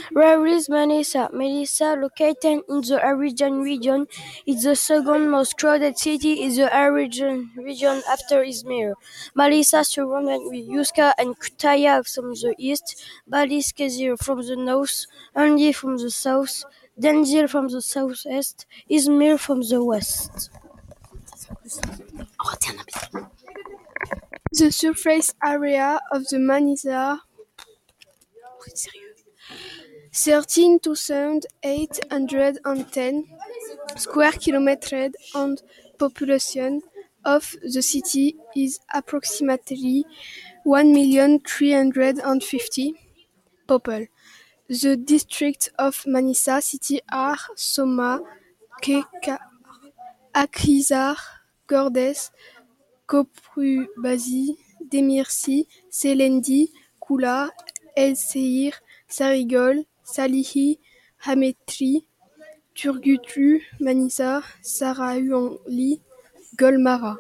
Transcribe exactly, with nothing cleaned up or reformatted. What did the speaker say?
Where is Manisa? Manisa, located in the Arabian region, is the second most crowded city in the Arabian region after Izmir. Manisa surrounded with Yuska and Kütahya from the east, Balıkesir from the north, Andy from the south, Denzil from the southwest, Izmir from the west. The surface area of the Manisa thirteen thousand eight hundred ten square kilometers, and population of the city is approximately one million three hundred fifty people. The districts of Manisa city are Soma, Keka, Akhisar, Gordes, Kopru-Bazi, Demirci, Selendi, Kula, El Seir, Sarigol, Salihi, Hametri, Turgutlu, Manisa, Sarahuli, Golmara.